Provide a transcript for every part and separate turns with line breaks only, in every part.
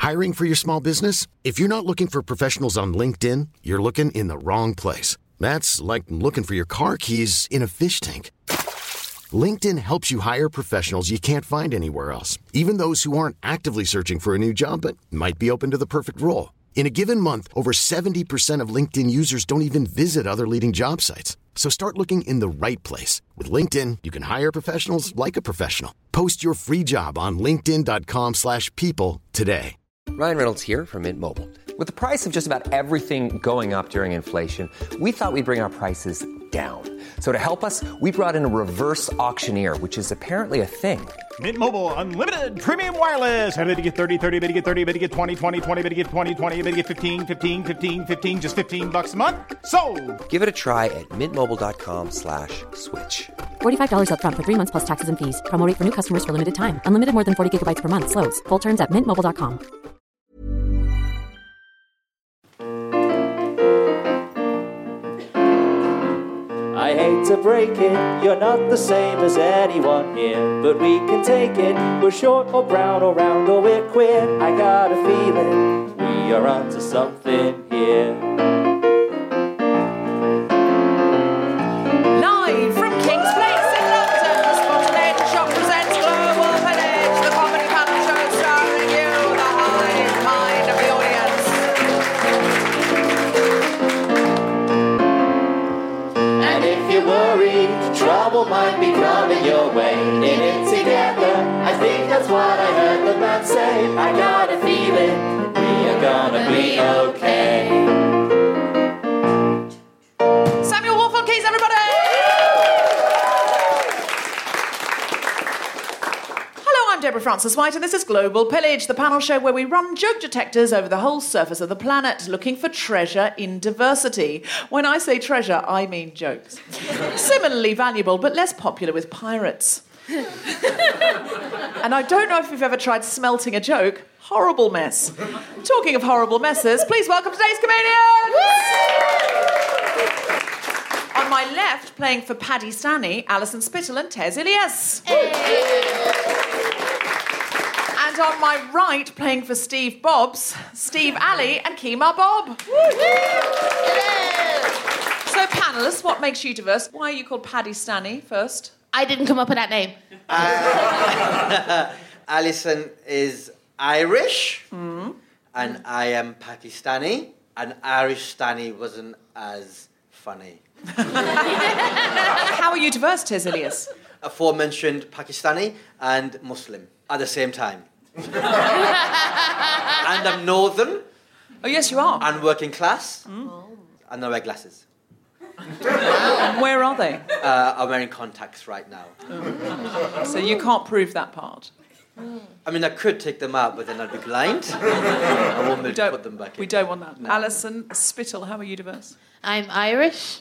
Hiring for your small business? If you're not looking for professionals on LinkedIn, you're looking in the wrong place. That's like looking for your car keys in a fish tank. LinkedIn helps you hire professionals you can't find anywhere else, even those who aren't actively searching for a new job but might be open to the perfect role. In a given month, over 70% of LinkedIn users don't even visit other leading job sites. So start looking in the right place. With LinkedIn, you can hire professionals like a professional. Post your free job on linkedin.com/people today.
Ryan Reynolds here from Mint Mobile. With the price of just about everything going up during inflation, we thought we'd bring our prices down. So to help us, we brought in a reverse auctioneer, which is apparently a thing.
Mint Mobile Unlimited Premium Wireless. How to get 30, 30, bit to get 30, bit to get 20, 20, 20, bit to get 20, 20, bit to get 15, 15, 15, 15, just $15 a month? Sold!
Give it a try at mintmobile.com/switch.
$45 up front for 3 months plus taxes and fees. Promo rate for new customers for limited time. Unlimited more than 40 gigabytes per month. Slows full terms at mintmobile.com.
I hate to break it, you're not the same as anyone here, but we can take it. We're short or brown or round or we're queer. I got a feeling we are onto something here.
Live from King's Place in London, the Spontaneity Shop presents Global Village, the comedy panel show starring you, the hive mind of the audience.
And if you're worried, trouble might be coming your way. In it together, I think that's what I heard the man say. I got a feeling we are gonna be okay.
Samuel Wolf on keys, everybody! Hello, I'm Deborah Francis-White, and this is Global Pillage, the panel show where we run joke detectors over the whole surface of the planet, looking for treasure in diversity. When I say treasure, I mean jokes. Similarly valuable, but less popular with pirates. And I don't know if you've ever tried smelting a joke. Horrible mess. Talking of horrible messes, please welcome today's comedians! On my left, playing for Paddy Stanley, Alison Spittle and Tez Ilias. And on my right, playing for Steve Bobs, Steve Alley and Kemar Bob. So, panellists, what makes you diverse? Why are you called Paddy Stanley first?
I didn't come up with that name.
Alison is Irish, and I am Pakistani, and Irish Stanny wasn't as funny.
How are you diverse, Tez Ilias?
Aforementioned Pakistani and Muslim at the same time. And I'm northern.
Oh, yes, you are.
And working class. And I wear glasses.
And where are they?
I'm wearing contacts right now.
So you can't prove that part.
I mean, I could take them out, but then I'd be blind. I won't be able to put them back in.
We don't want that.
No.
Alison Spittle, how are you diverse?
I'm Irish.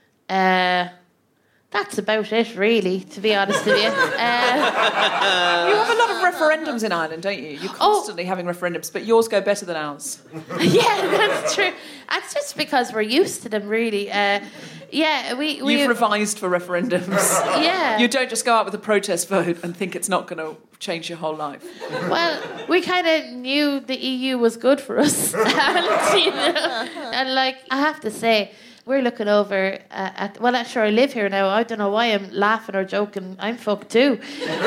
That's about it, really, to be honest with you.
You have a lot of referendums in Ireland, don't you? You're constantly having referendums, but yours go better than ours.
Yeah, that's true. That's just because we're used to them, really. You've
revised for referendums.
Yeah.
You don't just go out with a protest vote and think it's not going to change your whole life.
Well, we kind of knew the EU was good for us. and I have to say, we're looking over sure, I live here now. I don't know why I'm laughing or joking. I'm fucked too.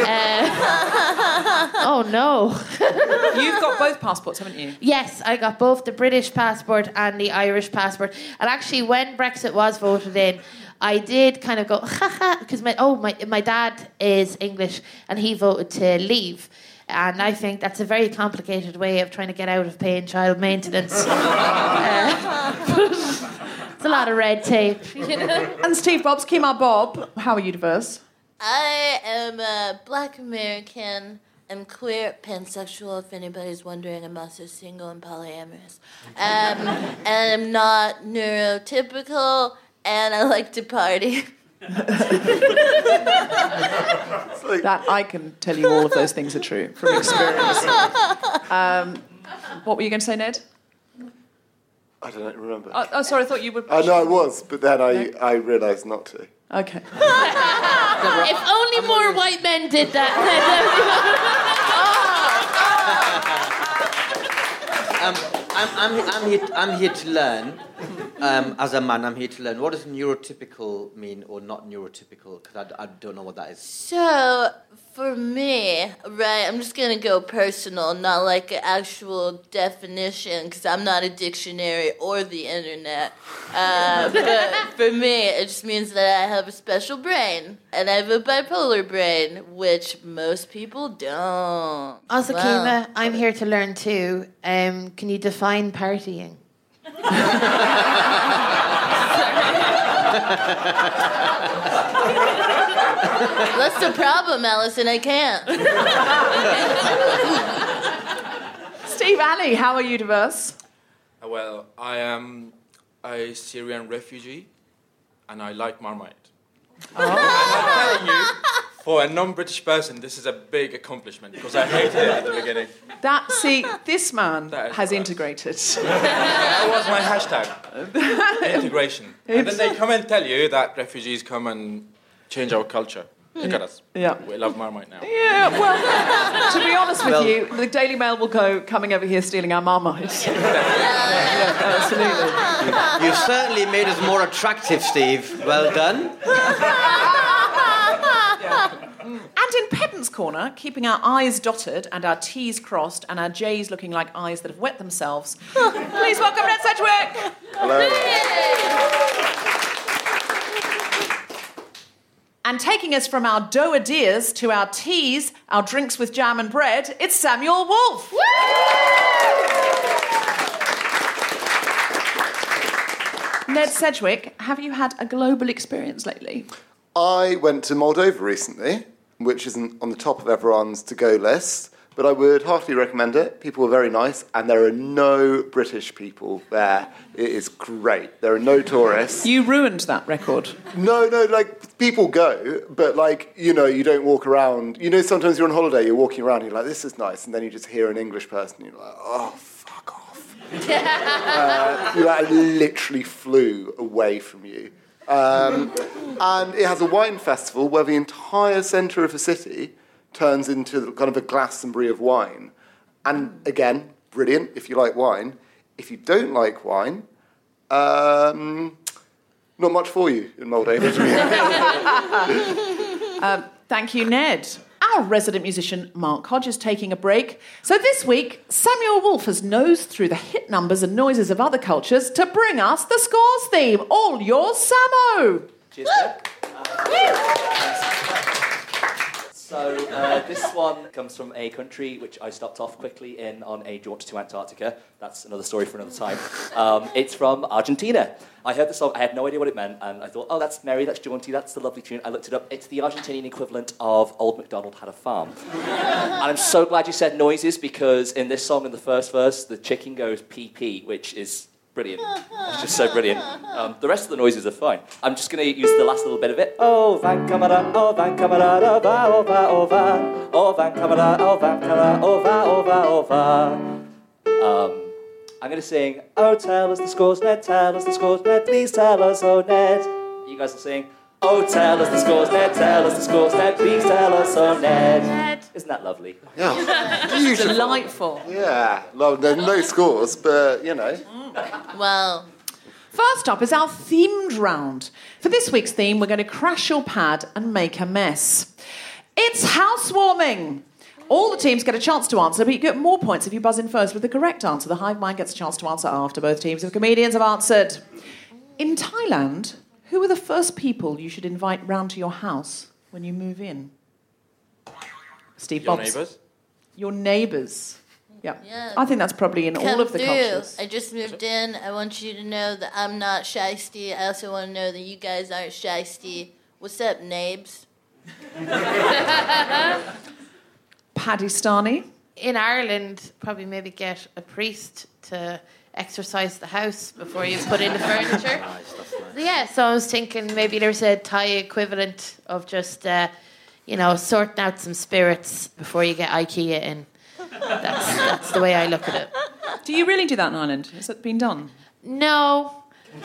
Oh, no.
You've got both passports, haven't you?
Yes, I got both the British passport and the Irish passport. And actually, when Brexit was voted in, I did kind of go, ha, because my dad is English and he voted to leave. And I think that's a very complicated way of trying to get out of paying child maintenance. It's a lot of red tape.
And Steve Bob's Kemar Bob, how are you diverse?
I am a Black American. I'm queer, pansexual, if anybody's wondering. I'm also single and polyamorous. And I'm not neurotypical, and I like to party.
That I can tell you all of those things are true from experience. What were you going to say, Ned?
I don't remember.
Oh, sorry, I thought you were...
I know I was, but then I realised not to.
Okay.
If only more white men did that.
I'm here to learn. As a man, I'm here to learn. What does neurotypical mean or not neurotypical? Because I don't know what that is.
So, for me, right, I'm just going to go personal, not like an actual definition, because I'm not a dictionary or the internet. But for me, it just means that I have a special brain, and I have a bipolar brain, which most people don't.
Also,
Wow.
Kima, I'm here to learn too. Can you define partying?
That's the problem, Alison. I can't.
Steve Alley, how are you diverse?
Well, I am a Syrian refugee, and I like Marmite. And I'm telling you, for a non-British person, this is a big accomplishment, because I hated it at the beginning.
This man
That is
has
right.
integrated.
That was my hashtag, integration. And then they come and tell you that refugees come and change our culture. Look at us.
Yeah.
We love Marmite now.
Yeah, well, to be honest with you, the Daily Mail will go, coming over here stealing our Marmite. Yeah, absolutely.
You've certainly made us more attractive, Steve. Well done.
And in Pedant's Corner, keeping our I's dotted and our T's crossed and our J's looking like eyes that have wet themselves, please welcome Ned Sedgwick.
Hello.
And taking us from our dough-a-dears to our teas, our drinks with jam and bread, it's Samuel Wolf. Ned Sedgwick, have you had a global experience lately?
I went to Moldova recently, which isn't on the top of everyone's to-go list, but I would heartily recommend it. People were very nice, and there are no British people there. It is great. There are no tourists.
You ruined that record.
No, like, people go, but, like, you know, you don't walk around. You know, sometimes you're on holiday, you're walking around, you're like, this is nice, and then you just hear an English person, you're like, oh, fuck off. You like, literally flew away from you. And it has a wine festival where the entire centre of the city turns into kind of a Glastonbury of wine. And again, brilliant if you like wine. If you don't like wine, not much for you in Moldova.
Thank you, Ned. Our resident musician, Mark Hodge, is taking a break. So this week, Samuel Wolf has nosed through the hit numbers and noises of other cultures to bring us the Scores theme. All yours, Samo!
Cheers, So this one comes from a country which I stopped off quickly in on a jaunt to Antarctica. That's another story for another time. It's from Argentina. I heard the song, I had no idea what it meant, and I thought, oh, that's merry, that's jaunty, that's the lovely tune. I looked it up. It's the Argentinian equivalent of Old MacDonald Had a Farm. And I'm so glad you said noises, because in this song, in the first verse, the chicken goes pee-pee, which is brilliant. It's just so brilliant. The rest of the noises are fine. I'm just going to use the last little bit of it. Oh, van camarada, oh, van camarada, va, oh, va, oh, va. Oh, van camarada, oh, van camarada, oh, va, oh, va, oh, va. I'm going to sing, oh, tell us the scores, Ned, tell us the scores, Ned, please tell us, oh, Ned. You guys will sing, oh, tell us the scores, Ned, tell us the scores, Ned, please tell us, oh, Ned. Isn't that lovely?
Yeah. Beautiful.
Delightful.
Yeah. Well, there are no scores, but, you know.
Well,
First up is our themed round. For this week's theme, we're going to crash your pad and make a mess. It's housewarming. All the teams get a chance to answer, but you get more points if you buzz in first with the correct answer. The hive mind gets a chance to answer after both teams of comedians have answered. In Thailand, who are the first people you should invite round to your house when you move in? Steve
Your
Bobs.
neighbours?
Your neighbours. Yeah.
Yeah.
I think that's probably in all
come
of the
through.
cultures.
I just moved in. I want you to know that I'm not shysty. I also want to know that you guys aren't shysty. What's up, nabes?
Paddy Starney.
In Ireland, probably maybe get a priest to exercise the house before you put in the furniture. Yeah, so I was thinking maybe there's a Thai equivalent of just, sorting out some spirits before you get IKEA in. That's the way I look at it.
Do you really do that in Ireland? Has it been done?
No.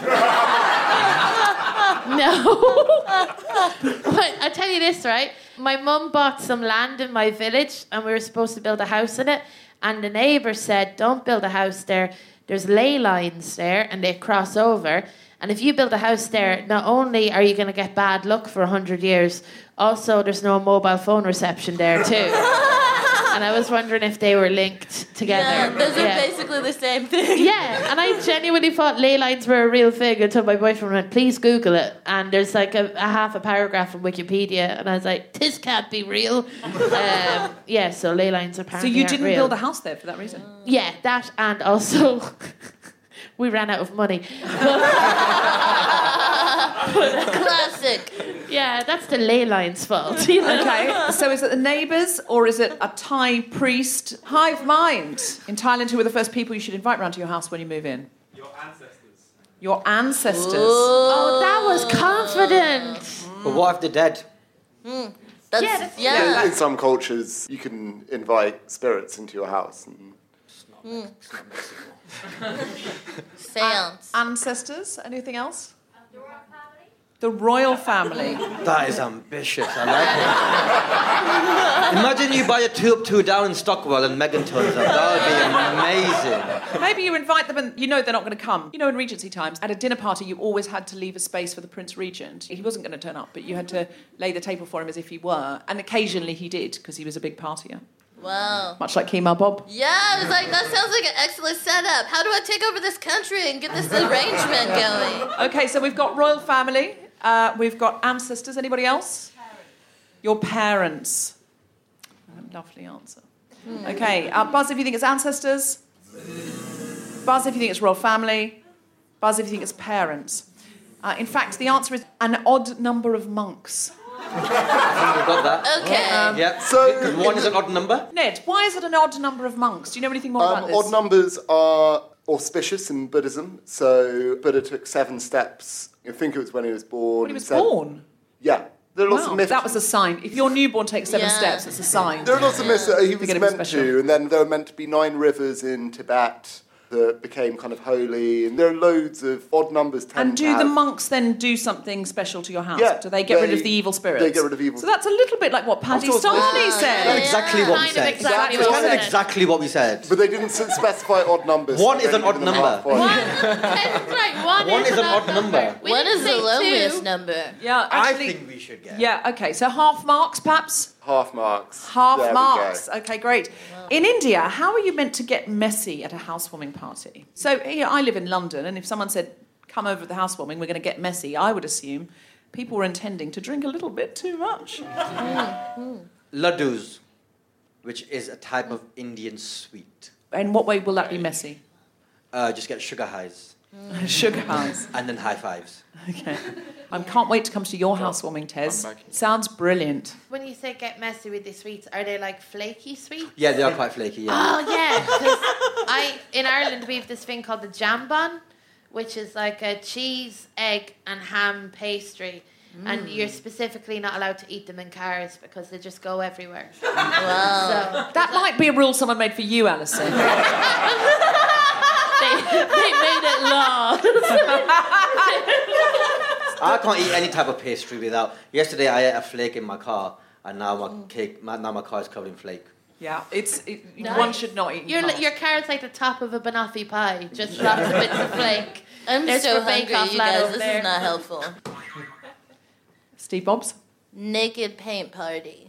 No. But I tell you this, right? My mum bought some land in my village and we were supposed to build a house in it. And the neighbour said, don't build a house there. There's ley lines there and they cross over. And if you build a house there, not only are you going to get bad luck for 100 years, also there's no mobile phone reception there too. And I was wondering if they were linked together.
Yeah, those are basically the same thing.
Yeah, and I genuinely thought ley lines were a real thing until my boyfriend went, please Google it. And there's like a half a paragraph on Wikipedia, and I was like, this can't be real. Yeah, so ley lines apparently
So you
aren't
didn't
real.
build a house there for that reason?
Yeah, that, and also we ran out of money.
Classic.
Yeah, that's the ley line's fault. You know?
Okay, so is it the neighbours or is it a Thai priest? Hive mind in Thailand, who are the first people you should invite round to your house when you move in?
Your ancestors.
Your ancestors.
Oh, that was confident.
But what if they're dead?
In some cultures, you can invite spirits into your house. And
Seance.
Ancestors. Anything else? The royal family.
That is ambitious. I like it. Imagine you buy a 2 up, 2 down in Stockwell and Meghan turns up. That would be amazing.
Maybe you invite them and you know they're not going to come. You know, in Regency times, at a dinner party, you always had to leave a space for the Prince Regent. He wasn't going to turn up, but you had to lay the table for him as if he were. And occasionally he did, because he was a big partier.
Wow.
Much like Kemal Bob.
Yeah, I was like, that sounds like an excellent setup. How do I take over this country and get this arrangement going?
Okay, so we've got royal family. We've got ancestors. Anybody else? Your parents. Lovely answer. Okay, buzz if you think it's ancestors. Buzz if you think it's royal family. Buzz if you think it's parents. In fact, the answer is an odd number of monks.
We've got that.
Okay.
Yeah. So, because 1 is an odd number.
Ned, why is it an odd number of monks? Do you know anything more about this?
Odd numbers are auspicious in Buddhism. So Buddha took 7 steps. I think it was when he was born.
When he was born?
Yeah. There are lots of myths.
That was a sign. If your newborn takes 7 steps, it's a sign.
There are lots of myths that he was
Forget
meant
special.
to, and then there were meant to be 9 rivers in Tibet that became kind of holy, and there are loads of odd numbers.
And do the monks then do something special to your house?
Yeah,
Do they get rid of the evil spirits?
they get rid of evil.
So that's a little bit like what Paddy
Of course.
Sarney said.
That's exactly what we said.
exactly
It's
what
kind
we
of
said.
exactly what we said.
But they didn't specify odd numbers.
1
so
is
they
an odd
didn't give them
number.
half point.
One is an odd number.
We
What
didn't
is the
say
loneliest
2.
number?
Yeah,
I
actually,
think we should get.
yeah, okay. So half marks, perhaps?
Half marks.
Half
There we
marks.
go.
Okay, great. In India, how are you meant to get messy at a housewarming party? So here, I live in London, and if someone said, come over to the housewarming, we're going to get messy, I would assume people were intending to drink a little bit too much.
Laddus, which is a type of Indian sweet.
In what way will that be messy?
Just get sugar highs.
Sugar highs.
And then high fives.
Okay. I can't wait to come to your housewarming, Tez. Sounds brilliant.
When you say get messy with the sweets, are they like flaky sweets?
Yeah, they are quite flaky, yeah.
Oh, yeah. 'Cause in Ireland, we have this thing called the jambon, which is like a cheese, egg, and ham pastry. And you're specifically not allowed to eat them in cars because they just go everywhere.
Wow.
So
That might be a rule someone made for you, Alison.
they made it law.
I can't eat any type of pastry without... Yesterday I ate a flake in my car, and now my car is covered in flake.
Yeah,
Nice.
one should not eat.
Your car's like the top of a banoffee pie, just lots of bits of flake.
I'm
There's
so
your Bake
hungry,
Off
you
lad
guys.
over
This
there.
is not helpful.
Steve Bobs?
Naked paint party.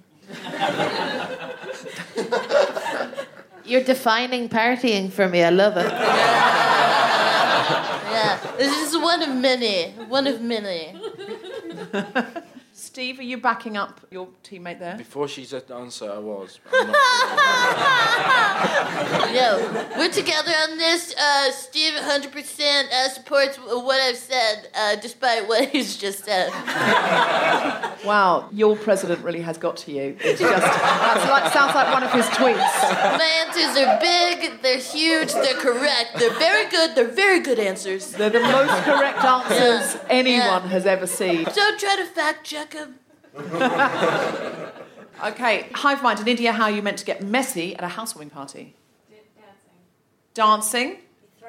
You're defining partying for me. I love it.
Yeah, this is one of many. One of many.
Steve, are you backing up your teammate there?
Before she said the answer, I was.
Yo, we're together on this. Steve 100% supports what I've said, despite what he's just said.
Wow, your president really has got to you. It's just sounds like one of his tweets.
My answers are big, they're huge, they're correct. They're very good answers.
They're the most correct answers anyone has ever seen.
Don't try to fact check them.
Okay, hive mind in India, how are you meant to get messy at a housewarming party? Dancing.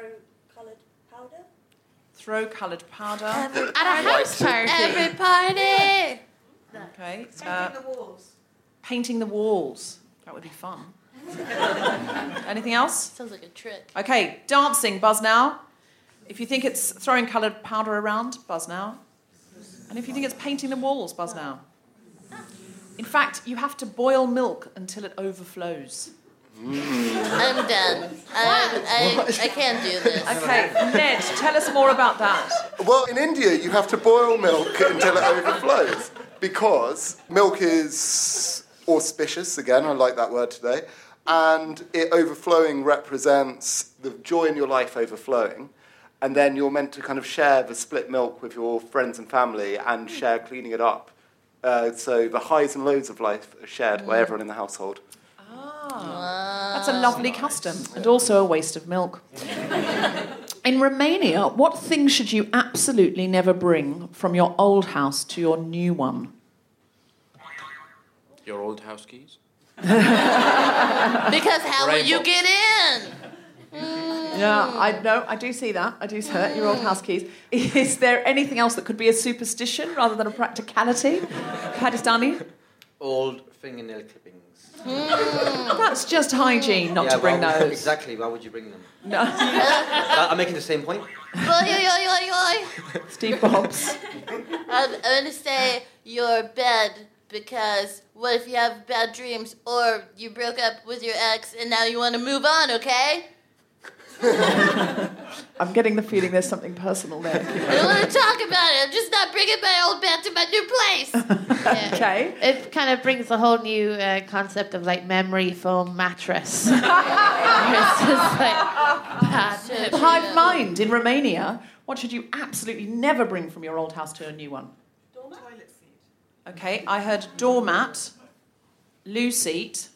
Throw coloured powder.
At a house party.
Every party.
Okay. Painting the walls. That would be fun. Anything else?
Sounds like a trick.
Okay, dancing, buzz now. If you think it's throwing coloured powder around, buzz now. And if you think it's painting the walls, buzz now. In fact, you have to boil milk until it overflows.
I'm done. I can't do this.
Okay, Ned, tell us more about that.
Well, in India, you have to boil milk until it overflows because milk is auspicious, again, I like that word today, and it overflowing represents the joy in your life overflowing, and then you're meant to kind of share the split milk with your friends and family and share cleaning it up. So the highs and lows of life are shared by everyone in the household.
That's a lovely custom, and also a waste of milk. In Romania, what thing should you absolutely never bring from your old house to your new one?
Your old house keys?
Because how will you get in?
Yeah, I do see that. I do see that, your old house keys. Is there anything else that could be a superstition rather than a practicality? Padistani?
Old fingernail clippings.
That's just hygiene, not to bring those.
Exactly, why would you bring them?
No.
I'm making the same point.
Steve Bobs.
I'm going to say your bed, because what if you have bad dreams or you broke up with your ex and now you want to move on, okay?
I'm getting the feeling there's something personal there.
I don't want to talk about it. I'm just not bringing my old bed to my new place.
Yeah.
Okay.
It kind of brings a whole new concept of like memory foam mattress. It's just like bad.
Hive mind in Romania. What should you absolutely never bring from your old house to a new one?
Toilet seat.
Okay, I heard doormat, loo seat,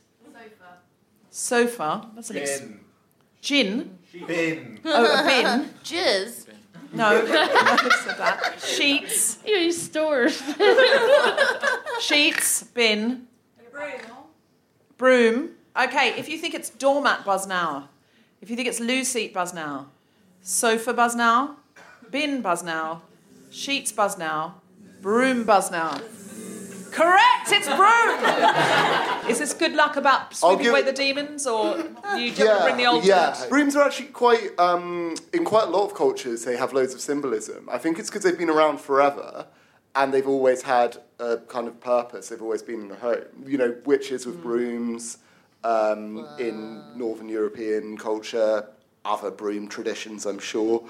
sofa. That's an gin.
Bin.
Oh, a bin.
Jizz.
No, I said that. Sheets.
You stores.
Sheets, bin. Broom. Okay, if you think it's doormat, buzz now. If you think it's loo seat, buzz now. Sofa, buzz now. Bin, buzz now. Sheets, buzz now. Broom, buzz now. Correct, it's broom! Is this good luck about sweeping away the demons, or you just bring the old dirt?
Brooms are actually quite, in quite a lot of cultures, they have loads of symbolism. I think it's because they've been around forever, and they've always had a kind of purpose. They've always been in the home. You know, witches with brooms, in Northern European culture, other broom traditions, I'm sure.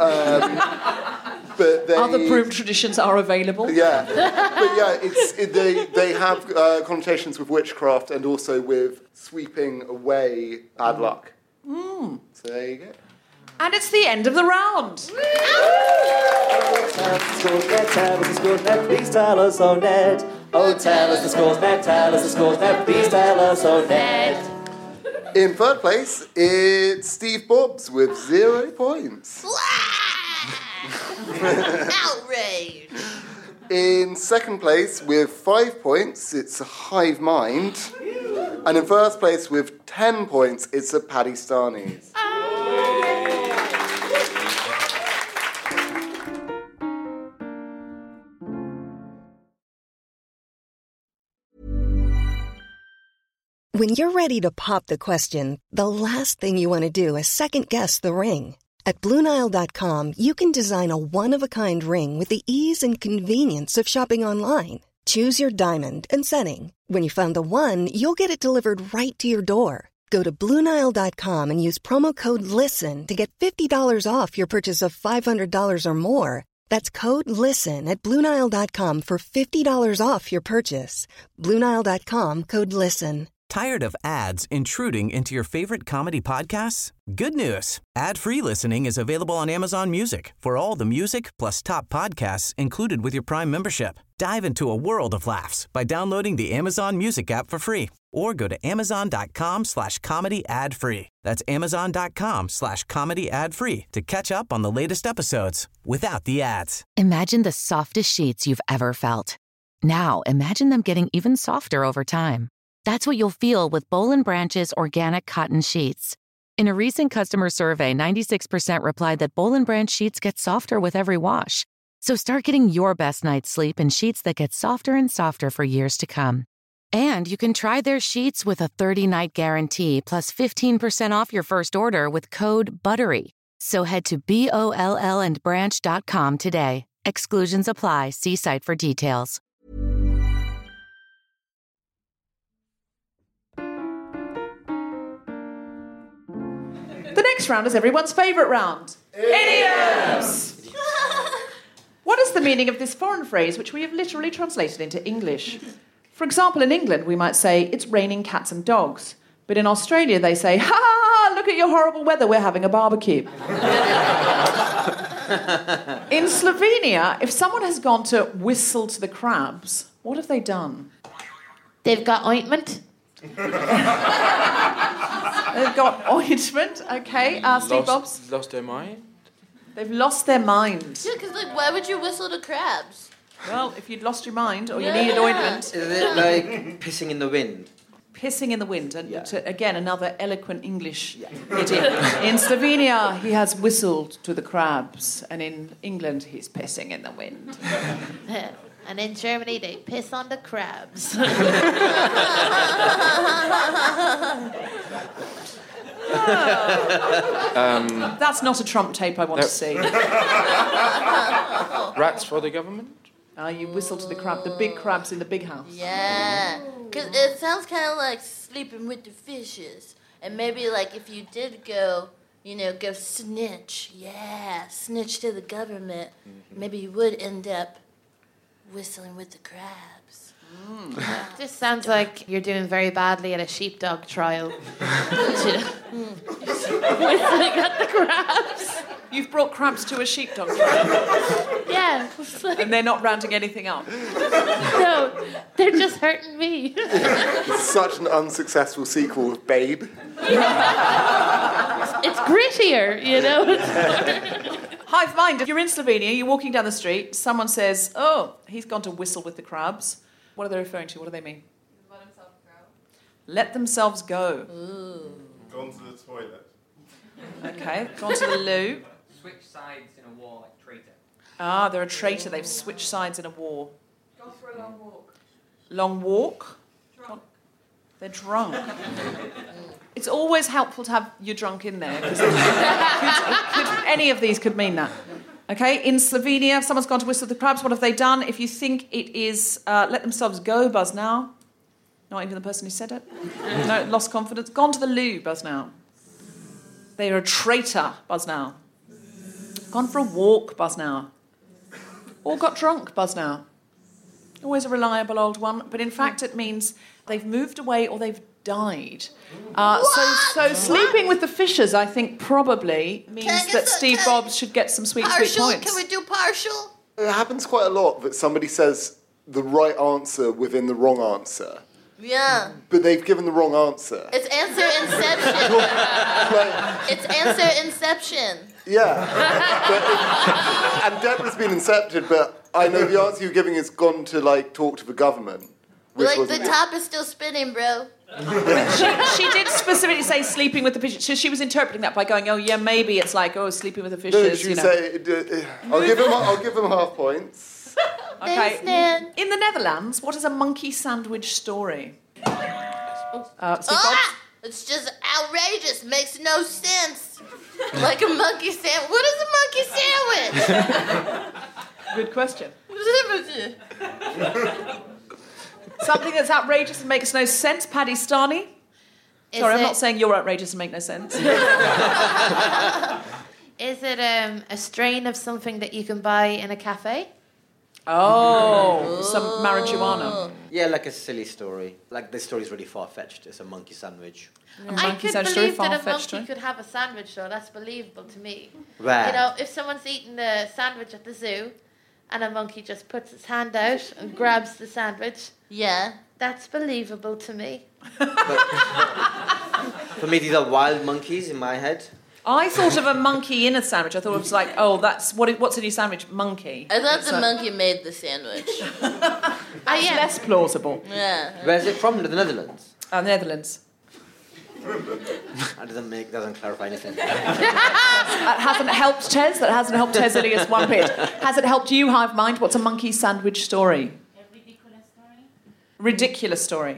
But
other broom traditions are available.
Yeah, but yeah, they have connotations with witchcraft and also with sweeping away bad luck. So there you go.
And it's the end of the round.
Please tell us, oh Ned. Oh, tell us the scores, Ned. Tell us the scores, Ned. Please tell us, oh Ned.
In third place, it's Steve Bobs with 0 points.
Outrage.
In second place, with 5 points, it's a Hive Mind. And in first place, with 10 points, it's a Padistani.
When you're ready to pop the question, the last thing you want to do is second-guess the ring. At BlueNile.com, you can design a one-of-a-kind ring with the ease and convenience of shopping online. Choose your diamond and setting. When you find the one, you'll get it delivered right to your door. Go to BlueNile.com and use promo code LISTEN to get $50 off your purchase of $500 or more. That's code LISTEN at BlueNile.com for $50 off your purchase. BlueNile.com, code LISTEN.
Tired of ads intruding into your favorite comedy podcasts? Good news. Ad-free listening is available on Amazon Music for all the music plus top podcasts included with your Prime membership. Dive into a world of laughs by downloading the Amazon Music app for free or go to amazon.com/comedy ad-free. That's amazon.com/comedy ad-free to catch up on the latest episodes without the ads.
Imagine the softest sheets you've ever felt. Now imagine them getting even softer over time. That's what you'll feel with Boll & Branch's organic cotton sheets. In a recent customer survey, 96% replied that Boll & Branch sheets get softer with every wash. So start getting your best night's sleep in sheets that get softer and softer for years to come. And you can try their sheets with a 30-night guarantee plus 15% off your first order with code BUTTERY. So head to BOLLandbranch.com today. Exclusions apply. See site for details.
The next round is everyone's favourite round. Idioms! What is the meaning of this foreign phrase which we have literally translated into English? For example, in England, we might say, it's raining cats and dogs. But in Australia, they say, ha ha ha, look at your horrible weather, we're having a barbecue. In Slovenia, if someone has gone to whistle to the crabs, what have they done?
They've got ointment.
They've got ointment, okay. Steve Bobs?
Lost their mind?
They've lost their mind.
Yeah, because, like, why would you whistle to crabs?
Well, if you'd lost your mind or you needed ointment...
Is it like pissing in the wind?
Pissing in the wind. And again, another eloquent English idiom. In Slovenia, he has whistled to the crabs. And in England, he's pissing in the wind.
And in Germany, they piss on the crabs.
That's not a Trump tape I want to see.
Rats for the government?
You whistle to the crab, the big crabs in the big house.
Yeah, because it sounds kind of like sleeping with the fishes. And maybe, like, if you did go, go snitch, snitch to the government, maybe you would end up whistling with the crabs.
This sounds like you're doing very badly at a sheepdog trial. Whistling at the crabs.
You've brought crabs to a sheepdog trial.
Yeah.
And they're not rounding anything up.
No, they're just hurting me.
It's such an unsuccessful sequel of Babe.
It's grittier,
Hive mind, if you're in Slovenia, you're walking down the street, someone says, oh, he's gone to whistle with the crabs. What are they referring to? What do they mean? Let themselves go.
Ooh.
Gone to the toilet.
Okay, gone to the loo.
Switch sides in a war like traitor.
Ah, they're a traitor. They've switched sides in a war.
Go for a long walk.
Long walk?
Drunk.
They're drunk. It's always helpful to have you drunk in there, because any of these could mean that. Okay, in Slovenia, if someone's gone to whistle the crabs, what have they done? If you think it is let themselves go, buzz now. Not even the person who said it. No, lost confidence. Gone to the loo, buzz now. They are a traitor, buzz now. Gone for a walk, buzz now. Or got drunk, buzz now. Always a reliable old one, but in fact it means they've moved away or they've died. So sleeping with the fishes, I think, probably means that Steve Bobs should get some sweet points.
Can we do partial?
It happens quite a lot that somebody says the right answer within the wrong answer.
Yeah.
But they've given the wrong answer.
It's answer inception. It's answer inception.
Yeah. And Deborah's been incepted, but I know the answer you're giving is gone to, talk to the government.
Like, the top is still spinning, bro.
She did specifically say sleeping with the fishes. So she was interpreting that by going, oh, yeah, maybe it's like, oh, sleeping with the fishes.
No, she say, I'll give them half points.
Okay. In the Netherlands, what is a monkey sandwich story?
It's just outrageous. Makes no sense. Like a monkey sandwich. What is a monkey sandwich?
Good question. Something that's outrageous and makes no sense. Paddy Starney. Sorry, I'm not saying you're outrageous and make no sense.
Is it a strain of something that you can buy in a cafe?
Oh, some marijuana.
Yeah, like a silly story. Like, this story's really far-fetched. It's a monkey sandwich.
I could believe that a monkey could have a sandwich, though. That's believable to me.
Right.
If someone's eating a sandwich at the zoo and a monkey just puts its hand out and grabs the sandwich, that's believable to me.
For me, these are wild monkeys in my head.
I thought of a monkey in a sandwich. I thought it was like, oh, what's in your sandwich? Monkey.
I thought the monkey made the sandwich.
That's less plausible.
Yeah.
Where's it from? The Netherlands?
The Netherlands.
That doesn't clarify anything.
That hasn't helped Tez. That hasn't helped Tez Elias one bit. Has it helped you, Hive Mind? What's a monkey sandwich story? Ridiculous story.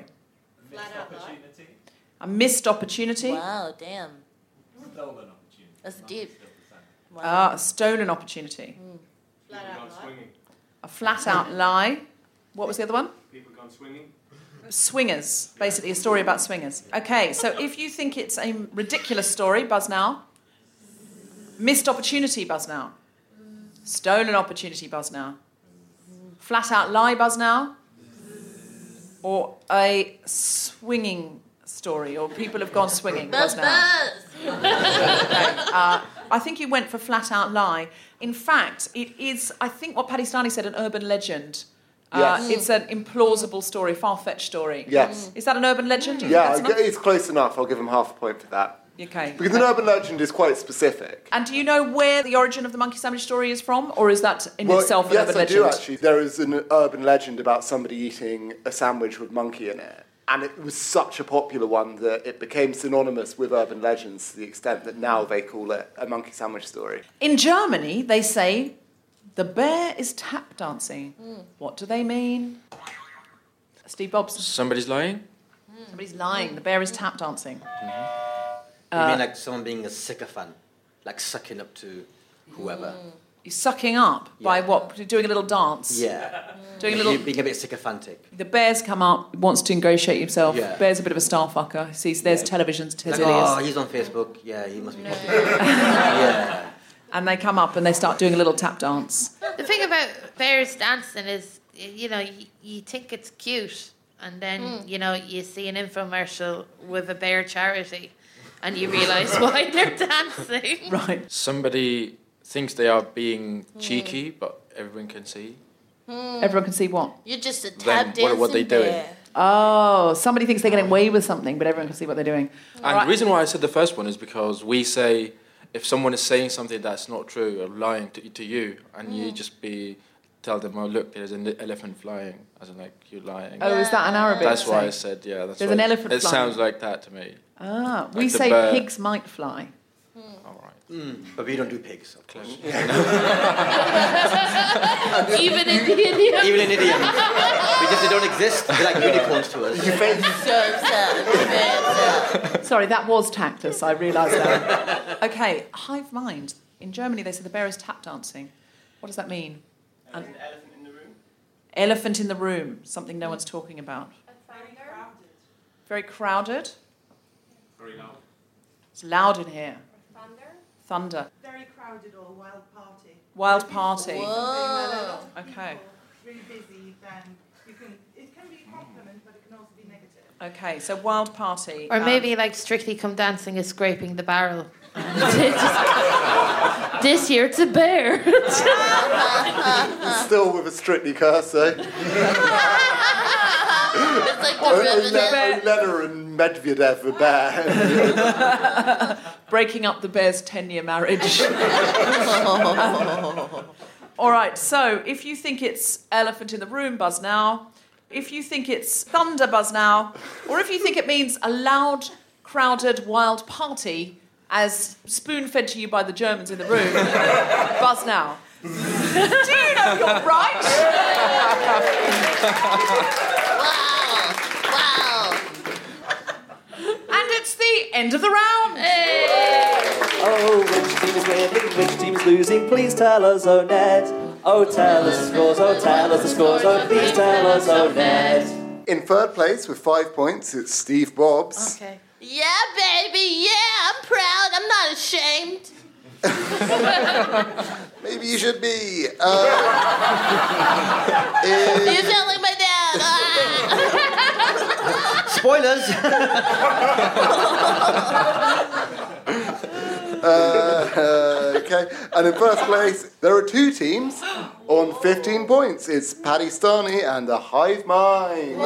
A missed opportunity.
Wow, damn.
Stolen opportunity.
That's deep. Wow.
A stolen opportunity.
People gone swinging.
A flat-out lie. What was the other one?
People gone swinging.
Swingers. Basically, a story about swingers. Okay, so if you think it's a ridiculous story, buzz now. Missed opportunity, buzz now. Stolen opportunity, buzz now. Flat-out lie, buzz now. Or a swinging story, or people have gone swinging, buzz now. Okay, I think you went for flat-out lie. In fact, it is, I think what Paddy Starney said, an urban legend.
Yes.
It's an implausible story, far-fetched story.
Yes.
Is that an urban legend? Do you
Yeah,
think that's enough?
it's close enough. I'll give him half a point for that.
Okay.
Because an urban legend is quite specific.
And do you know where the origin of the monkey sandwich story is from, or is that in itself an
yes,
urban
I
legend?
do actually. There is an urban legend about somebody eating a sandwich with monkey in it. And it was such a popular one that it became synonymous with urban legends to the extent that now they call it a monkey sandwich story.
In Germany, they say the bear is tap dancing. What do they mean? Steve Bobson.
Somebody's lying?
Somebody's lying. The bear is tap dancing.
You mean like someone being a sycophant, like sucking up to whoever?
You're sucking up by what? Doing a little dance?
Yeah.
Doing a little...
You're being a bit sycophantic.
The bear's come up, wants to ingratiate himself.
Yeah.
Bear's a bit of a star fucker. Sees there's televisions to his
Like,
ears.
oh, he's on Facebook. Yeah, he must be popular. Yeah.
And they come up and they start doing a little tap dance.
The thing about bears dancing is, you know, you think it's cute, and then, you know, you see an infomercial with a bear charity, and you realise why they're dancing.
Right.
Somebody thinks they are being cheeky, but everyone can see.
Everyone can see what?
You're just a
Then
tap dancing
what are they doing?
bear.
Oh, somebody thinks they're getting away with something, but everyone can see what they're doing.
And the reason why I said the first one is because we say if someone is saying something that's not true or lying to you, and you just tell them, oh, look, there's an elephant flying, as in, like, you're lying.
Oh, is that an Arabic
That's why
saying?
I said, yeah. That's
There's
why
an elephant
it
flying.
sounds like that to me.
Ah,
Like
we
the
say
bird.
pigs might fly.
But we don't do pigs, of course.
Even in the idiom.
Even in idiom. Because they don't exist. They're like unicorns to us.
So sad.
Sorry, that was tactless, I realised that. Okay, hive mind. In Germany, they say the bear is tap dancing. What does that mean?
An elephant in the room.
Elephant in the room, something no one's talking about. Very crowded.
Very loud.
It's loud in here. Thunder.
Very crowded or wild party.
Wild party.
Whoa.
Okay.
Really busy, then it can be a compliment, but it can also be negative.
Okay, so wild party.
Or maybe like Strictly Come Dancing is scraping the barrel. This year it's a bear.
Still with a Strictly curse, though.
It's like the Revenant.
Olena and Medvedev are bear.
Breaking up the bear's 10-year marriage. All right, so if you think it's elephant in the room, buzz now. If you think it's thunder, buzz now. Or if you think it means a loud, crowded, wild party, as spoon-fed to you by the Germans in the room, buzz now. Do you know you're right?
Wow.
And it's the end of the round.
Oh, which team is winning, which team is losing? Please tell us, oh Ned. Oh, tell us the scores, oh, tell us the scores, oh, please tell us, oh Ned.
In third place with 5 points, it's Steve Bobs.
Okay.
Yeah, baby. Yeah, I'm proud. I'm not ashamed.
Maybe you should be.
You sound like my dad.
Spoilers.
Okay, and in first place, there are 2 teams on 15 points. It's Paddy Starney and the Hive Mind.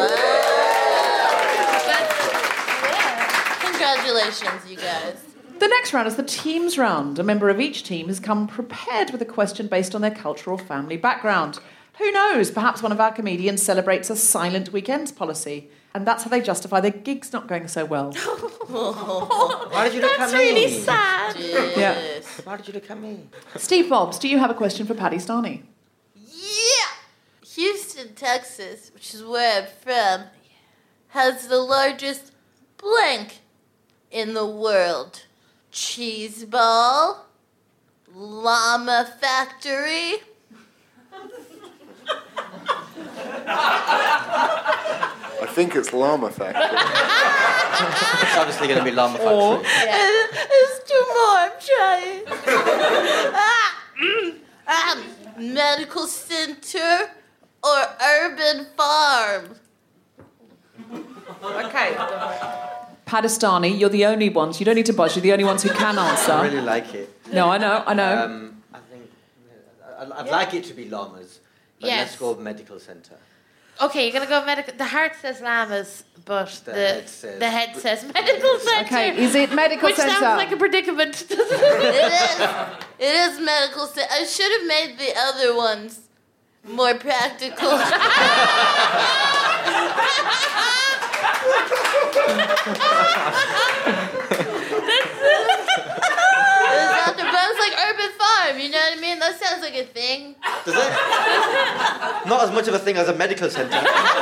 Congratulations, you guys.
The next round is the teams round. A member of each team has come prepared with a question based on their cultural family background. Who knows? Perhaps one of our comedians celebrates a silent weekends policy, and that's how they justify their gigs not going so well.
Why did you look
That's
at me?
really sad.
Yeah.
Why did you look at me?
Steve Bobs, do you have a question for Paddy Starney?
Yeah. Houston, Texas, which is where I'm from, has the largest blank in the world. Cheese ball, llama factory.
I think it's Llama Factory.
It's obviously going to be Llama Factory.
There's two more, I'm trying. Medical center or urban farm?
Okay. Pakistani, you're the only ones. You don't need to budge. You're the only ones who can answer.
I really like it.
No, I know.
I think I'd like it to be llamas, but
Yes.
let's go medical center.
Okay, you're gonna go medical. The heart says llamas, but the
head says-
head says medical center.
Okay, is it medical
which
center?
sounds like a predicament.
It is medical center. I should have made the other ones more practical. But I was like urban farm, you know what I mean? That sounds like a thing.
Does it? Not as much of a thing as a medical center.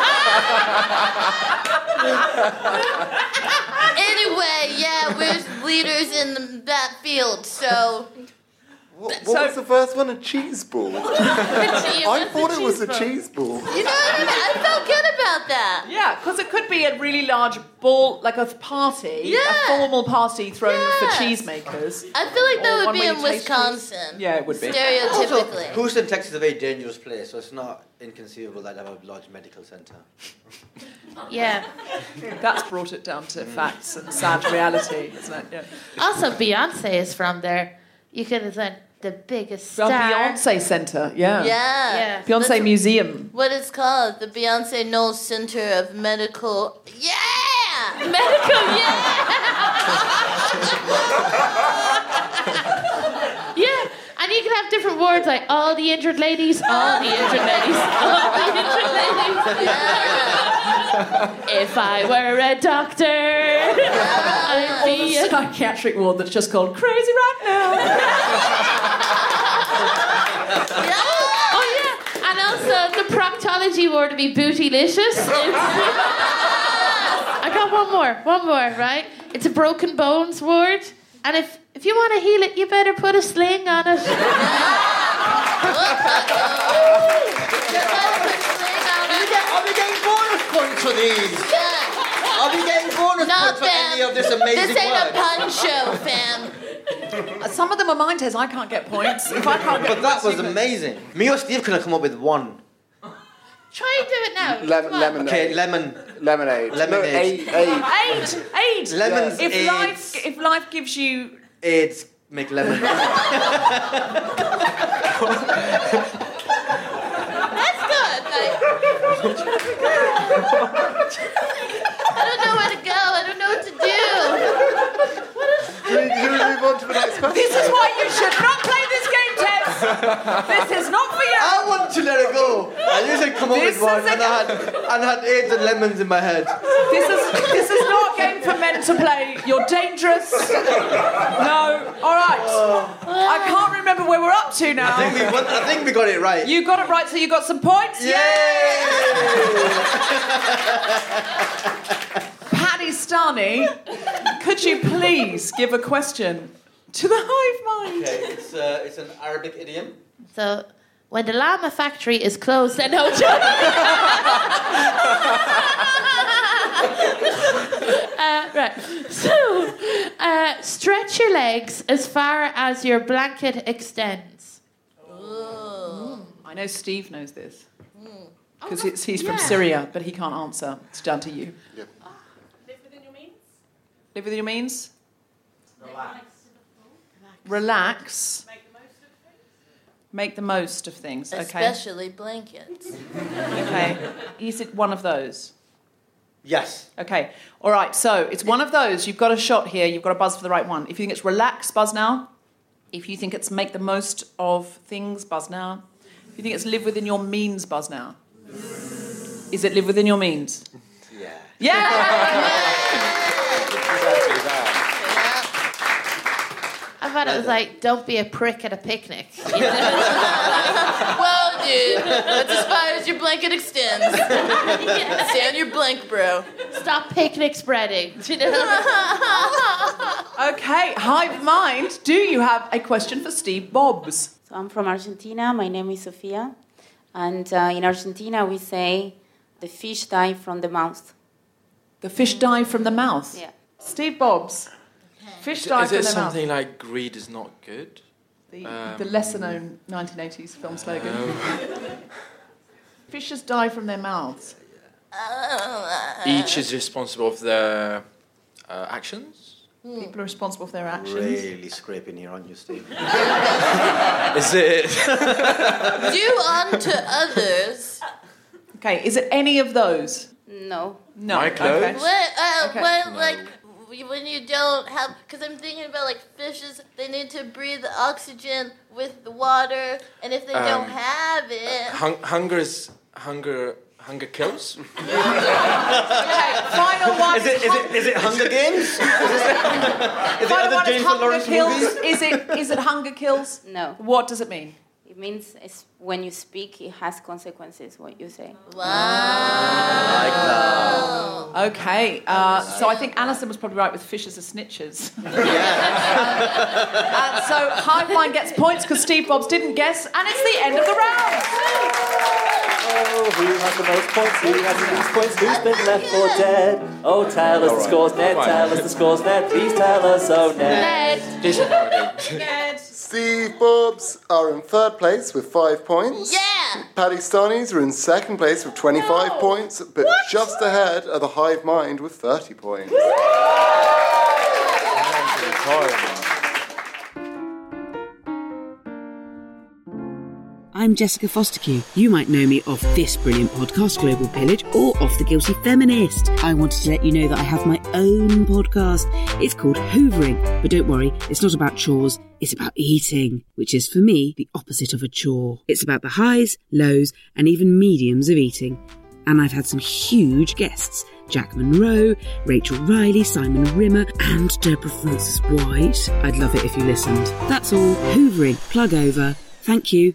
Anyway, yeah, we're leaders in that field, so.
What was the first one? A cheese ball? I thought it was a cheese ball.
You know what I mean? I felt good about that.
Yeah, because it could be a really large ball, like a party,
Yeah.
a formal party thrown
Yes.
for cheesemakers.
I feel like
Or
that would
one
be
where
in
you taste
Wisconsin.
Yeah, it would be.
Stereotypically.
Also, Houston, Texas is a very dangerous place, so it's not inconceivable that they have a large medical center.
Yeah.
That's brought it down to facts and sad reality, isn't it? Yeah.
Also, Beyonce is from there. You could have done the biggest
The
star.
Beyonce Centre, yeah.
Yeah.
Beyonce
That's
Museum.
what it's called, the Beyonce Knowles Center of Medical. Yeah!
Medical, yeah! Yeah, and you can have different words like all the injured ladies, all the injured ladies, all the injured ladies. If I were a doctor, I'd be
Or
a...
the psychiatric ward that's just called Crazy Right Now.
Oh yeah, and also the proctology ward would be bootylicious. I got one more, right? It's a broken bones ward, and if you want to heal it, you better put a sling on it.
Are we getting bonus points for these? Are we getting bonus points for any of this amazing
This ain't
work?
a pun show, fam.
Some of them are mine, Tez. I can't get points. If I can't get
But that
points,
was
you can-
amazing. Me or Steve could have come up with one.
Try and do it now. Come on.
Lemonade.
Okay, lemon.
Lemonade.
Lemonade.
No, eight.
AIDS.
Lemons,
If
AIDS.
life gives you
AIDS make lemon.
That's good. Like, I don't know where to go. I don't know what to do.
Should we move on to the next question?
This is why you should not play this game, Tez. This is not for you.
I want to let it go. I usually come up
This
with one
is a-
and I had AIDS and lemons in my head.
This is not a game for men to play. You're dangerous. No. All right. I can't remember where we're up to now.
I think we got it right.
You got it right, so you got some points.
Yay!
Paddy Stani, could you please give a question to the hive mind?
Okay, it's an Arabic idiom.
So, when the llama factory is closed, then no right. So, stretch your legs as far as your blanket extends.
I know Steve knows this. Because he's from Syria, but he can't answer. It's down to you.
Live within your means.
Live within your means.
Relax.
Relax.
Make the most of things.
Make the most of things. Okay.
Especially blankets.
Okay. Is it one of those?
Yes.
Okay. All right. So it's one of those. You've got a shot here. You've got to buzz for the right one. If you think it's relax, buzz now. If you think it's make the most of things, buzz now. If you think it's live within your means, buzz now. Is it live within your means?
Yeah.
Yeah.
I I thought it was like, don't be a prick at a picnic.
Well, dude, that's as far as your blanket extends. Stay on your blank, bro.
Stop picnic spreading.
Okay, Hive Mind, do you have a question for Steve Bobs?
So I'm from Argentina. My name is Sofia. And in Argentina, we say the fish die from the mouth.
The fish die from the mouth?
Yeah.
Steve Bobs. Fish die
Is
from
it
the mouth.
something like greed is not good?
The lesser-known 1980s film slogan. Fishes die from their mouths.
Each is responsible for their actions?
People are responsible for their actions.
Really scraping here, aren't you, Steve?
Is it?
Do unto others.
Okay, is it any of those?
No.
No.
My clothes?
Okay.
Well, like when you don't have, because I'm thinking about like fishes, they need to breathe oxygen with the water, and if they don't have it,
Hunger kills?
Okay, final one.
Is it Hunger Games? Is it
Final
other
one is
Jennifer
Hunger
Lawrence
Kills.
movies?
Is it Hunger Kills?
No.
What does it mean?
It means it's when you speak, it has consequences, what you say.
wow.
Okay, so I think Alison was probably right with fishes are snitches. So Hive Mind gets points because Steve Bobs didn't guess, and it's the end of the round.
Oh, who has the most points? Who has the least points? Who's been left for dead? Oh, tell us the scores, Ned. Tell us the scores, Ned. Please tell us, oh, Ned.
Steve Bobs are in third place with 5 points.
Yeah!
Paddy Starnies are in second place with 25 points, but just ahead are the Hive Mind with 30 points.
I'm Jessica Fostekew. You might know me off this brilliant podcast, Global Pillage, or off The Guilty Feminist. I wanted to let you know that I have my own podcast. It's called Hoovering, but don't worry, it's not about chores, it's about eating, which is, for me, the opposite of a chore. It's about the highs, lows, and even mediums of eating. And I've had some huge guests. Jack Monroe, Rachel Riley, Simon Rimmer, and Deborah Frances-White. I'd love it if you listened. That's all. Hoovering. Plug over. Thank you.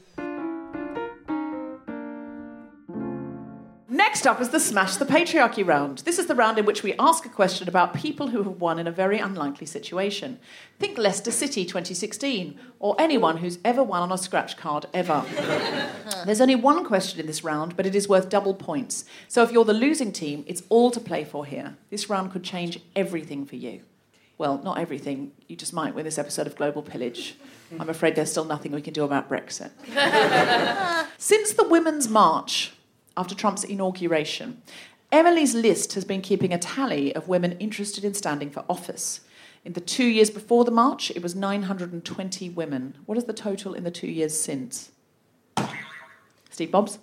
Next up is the Smash the Patriarchy round. This is the round in which we ask a question about people who have won in a very unlikely situation. Think Leicester City 2016, or anyone who's ever won on a scratch card ever. There's only one question in this round, but it is worth double points. So if you're the losing team, it's all to play for here. This round could change everything for you. Well, not everything. You just might with this episode of Global Pillage. I'm afraid there's still nothing we can do about Brexit. Since the Women's March, after Trump's inauguration, Emily's List has been keeping a tally of women interested in standing for office. In the 2 years before the march, it was 920 women. What is the total in the 2 years since? Steve Bobs?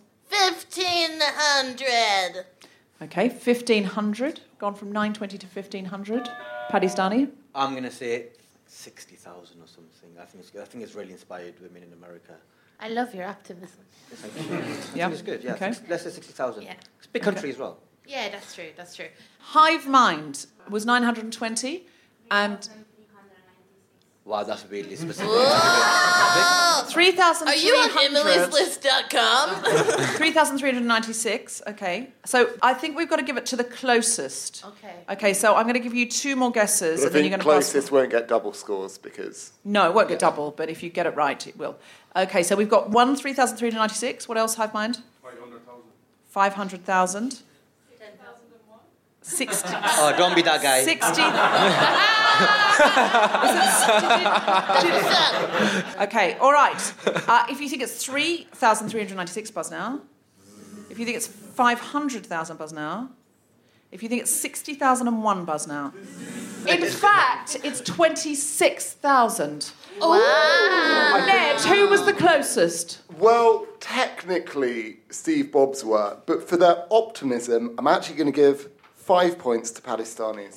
1,500.
Okay, 1,500. Gone from 920 to 1,500. Paddy Starney?
I'm going to say 60,000 or something. I think it's really inspired women in America.
I love your optimism.
Thank you. I
Yeah.
think it's good, yeah.
Okay.
Less than 60,000.
Yeah.
It's a big country as well.
Yeah, that's true, that's true.
Hive Mind was 920, and
Wow, that's really specific.
3,300.
Are you on Emily'sList.com?
3,396, okay. So I think we've got to give it to the closest.
Okay.
Okay, so I'm going to give you two more guesses,
But I
and then
think
you're going to pass.
closest won't get double scores because...
No, it won't get double, but if you get it right, it will. Okay, so we've got 3,396. What else, Hive Mind? 500,000. 60.
Oh, don't be that guy.
60. Okay, all right. If you think it's 3,396 buzz now, if you think it's 500,000 buzz now, if you think it's 60,001 buzz now. In fact, it's 26,000.
Wow.
Ned, who was the closest?
Well, technically, Steve Bobs were, but for their optimism, I'm actually going to give 5 points to Paddy Starnies.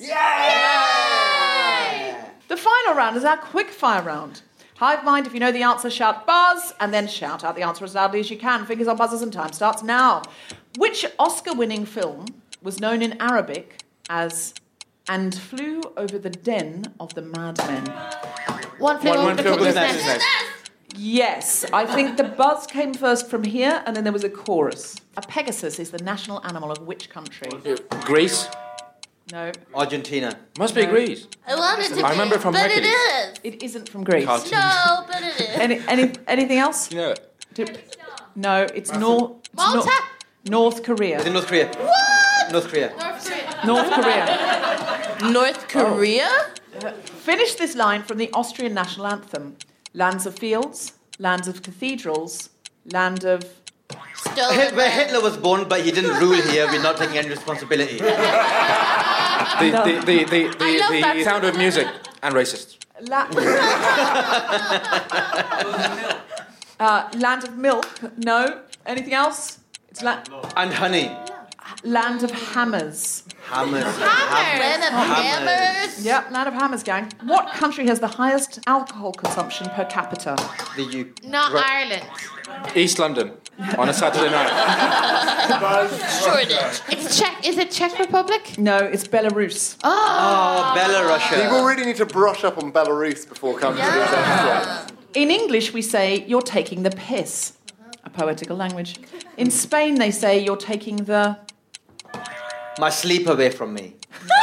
The final round is our quick fire round. Hive Mind, if you know the answer, shout buzz, and then shout out the answer as loudly as you can. Fingers on buzzers and time starts now. Which Oscar-winning film was known in Arabic as "And Flew Over the Den of the Madmen"?
One Flew Over the Cuckoo's Nest.
Yes, I think the buzz came first from here, and then there was a chorus. A Pegasus is the national animal of which country?
Greece.
No.
Argentina.
Must be Greece.
I want it to be.
I remember from
but
Hercules.
it is.
It isn't from Greece.
Cartoons.
No, but it is.
Anything else?
You know it.
No, it's Malta. North Korea.
Is it North Korea?
What?
North Korea.
North Korea.
North Korea?
Finish this line from the Austrian national anthem. Lands of fields, lands of cathedrals, land of...
Where Hitler was born, but he didn't rule here. We're not taking any responsibility.
The sound of music and racists.
Land of milk. No. Anything else? It's
and honey.
Land of hammers.
Hammers.
Land of hammers.
Yep, land of hammers, gang. What country has the highest alcohol consumption per capita?
The UK.
Not Ireland.
East London on a Saturday night.
Shortage.
It's Czech. Is it Czech Republic?
No, it's Belarus.
Oh, Belarus.
People really need to brush up on Belarus before coming to these episodes.
In English, we say, you're taking the piss. A poetical language. In Spain, they say, you're taking the...
My sleep away from me.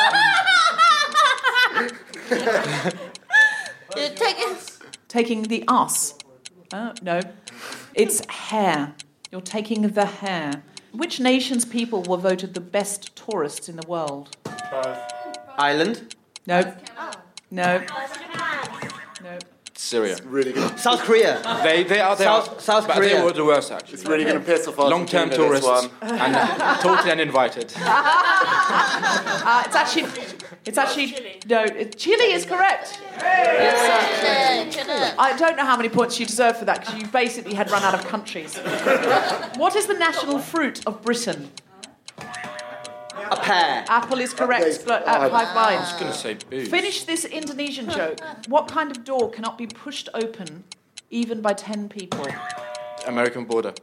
You're
taking the ass. Oh, no. It's hair. You're taking the hair. Which nation's people were voted the best tourists in the world?
Ireland?
No. No. No.
Syria.
Really good.
South Korea.
They are
South
but
Korea.
They were the worst, actually.
It's really going to piss off Argentina,
Long-term tourists
this one.
and totally uninvited.
It's actually no. Chile is correct. I don't know how many points you deserve for that because you basically had run out of countries. What is the national fruit of Britain?
A pear.
Apple is correct. High five.
I was going to say booze.
Finish this Indonesian joke. What kind of door cannot be pushed open even by 10 people?
American border.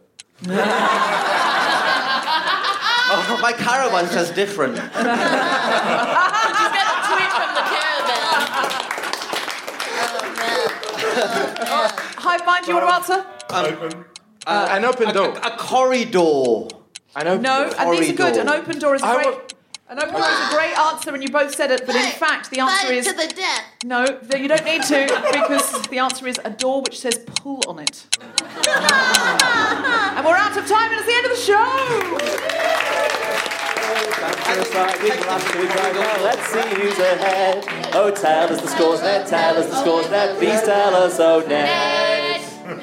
Oh, my caravan says different.
Just got a tweet from the caravan. Oh, man.
Hive mind, do you want to answer?
An open door.
A corridor.
No, and these are good. An open door is great. An open door is a great answer, and you both said it. But in fact, the answer is
to the death.
no. You don't need to because the answer is a door which says "pull" on it. And we're out of time, and it's the end of the show.
Let's see who's ahead. Oh, tell us the scores, Ned. Tell us the scores, Ned. Please tell us, oh, Ned.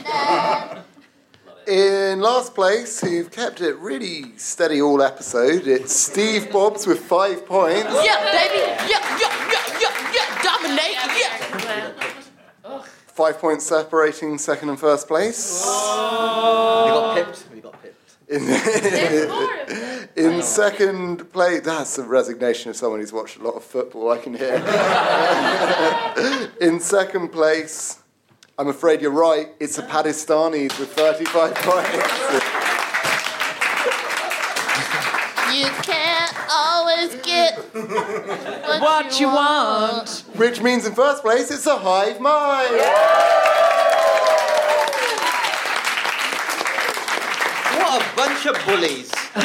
In last place, who've kept it really steady all episode, it's Steve Bobbs with 5 points.
Yeah, baby. Yeah. Dominate. Yeah.
5 points separating second and first place.
We got pipped.
In second place, that's the resignation of someone who's watched a lot of football, I can hear. In second place, I'm afraid you're right, it's the Pakistanis with 35 points.
You can't always get
What you want.
Which means in first place, it's a Hive Mind.
What a bunch of bullies.
So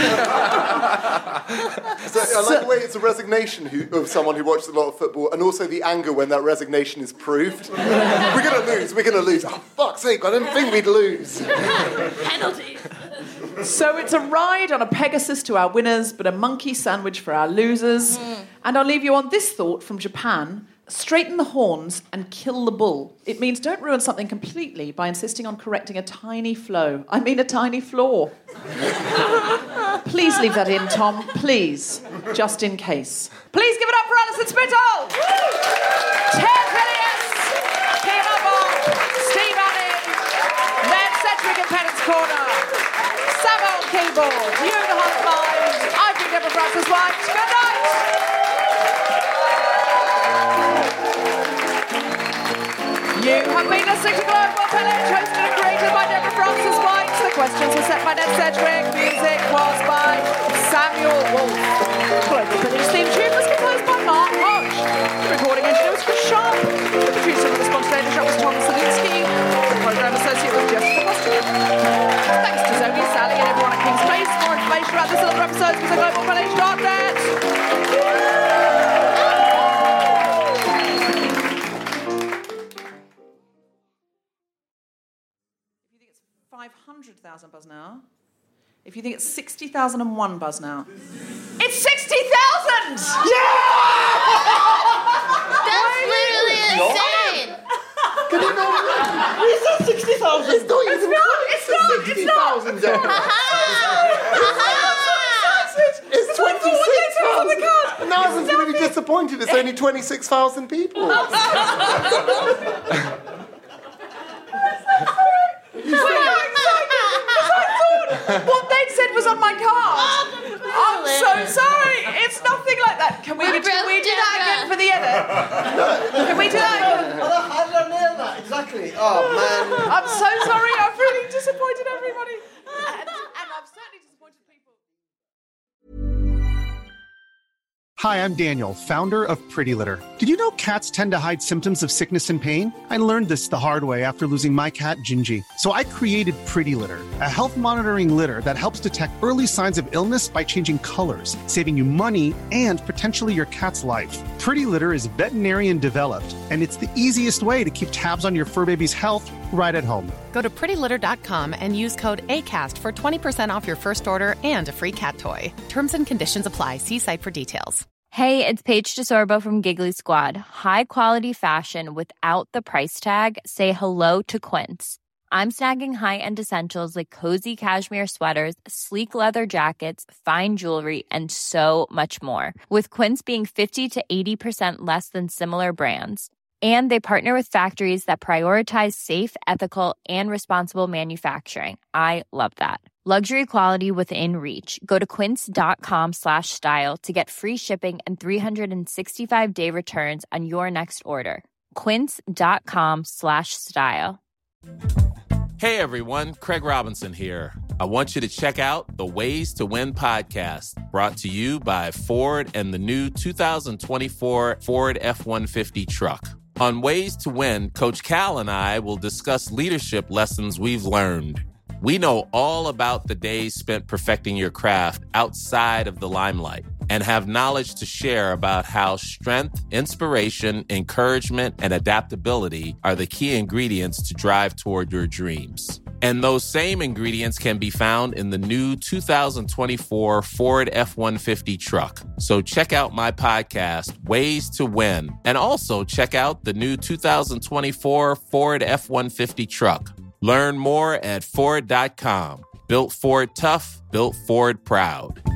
I like the way it's a resignation of someone who watched a lot of football, and also the anger when that resignation is proved. We're going to lose. Oh, fuck's sake, I didn't think we'd lose.
penalties.
So it's a ride on a Pegasus to our winners, but a monkey sandwich for our losers. And I'll leave you on this thought from Japan. Straighten the horns and kill the bull. It means don't ruin something completely by insisting on correcting a tiny flow. I mean a tiny flaw. Please leave that in, Tom. Please. Just in case. Please give it up for Alison Spittle! Ted Phineas! Kim Upall! Steve Allen! Ned Sedgwick in Pennant's Corner! Sam on keyboard! You the hot mind! I've been Deborah Francis White. Good night! You have been listening to Global Pillage, hosted and created by Deborah Francis White. The questions were set by Ned Sedgwick. Music was by Samuel Wolfe. Global Pillage theme tune was composed by Mark Hodge. The recording engineer was Chris Sharp. The producer of the Spontaneous Show 500,000 buzz now. If you think it's 60,001 buzz now. It's 60,000!
That's literally insane.
Can you not? We said 60,000. It's not even close to 60,000. It's 26,000. Now everyone's going to be disappointed. It's only 26,000 people.
What they'd said was on my card. I'm so sorry. It's nothing like that. Can we do that again for the edit? Can we do that again?
How did I nail that? Exactly. Oh, man.
I'm so sorry. I've really disappointed everybody. And I've certainly disappointed people.
Hi, I'm Daniel, founder of Pretty Litter. Did you know cats tend to hide symptoms of sickness and pain? I learned this the hard way after losing my cat, Gingy. So I created Pretty Litter, a health monitoring litter that helps detect early signs of illness by changing colors, saving you money and potentially your cat's life. Pretty Litter is veterinarian developed, and it's the easiest way to keep tabs on your fur baby's health right at home.
Go to prettylitter.com and use code ACAST for 20% off your first order and a free cat toy. Terms and conditions apply. See site for details.
Hey, it's Paige DeSorbo from Giggly Squad. High quality fashion without the price tag. Say hello to Quince. I'm snagging high-end essentials like cozy cashmere sweaters, sleek leather jackets, fine jewelry, and so much more. With Quince being 50 to 80% less than similar brands. And they partner with factories that prioritize safe, ethical, and responsible manufacturing. I love that. Luxury quality within reach. Go to quince.com/style to get free shipping and 365-day returns on your next order. Quince.com/style.
Hey everyone, Craig Robinson here. I want you to check out the Ways to Win podcast, brought to you by Ford and the new 2024 Ford F-150 truck. On Ways to Win, Coach Cal and I will discuss leadership lessons we've learned. We know all about the days spent perfecting your craft outside of the limelight and have knowledge to share about how strength, inspiration, encouragement, and adaptability are the key ingredients to drive toward your dreams. And those same ingredients can be found in the new 2024 Ford F-150 truck. So check out my podcast, Ways to Win, and also check out the new 2024 Ford F-150 truck. Learn more at Ford.com. Built Ford tough, built Ford proud.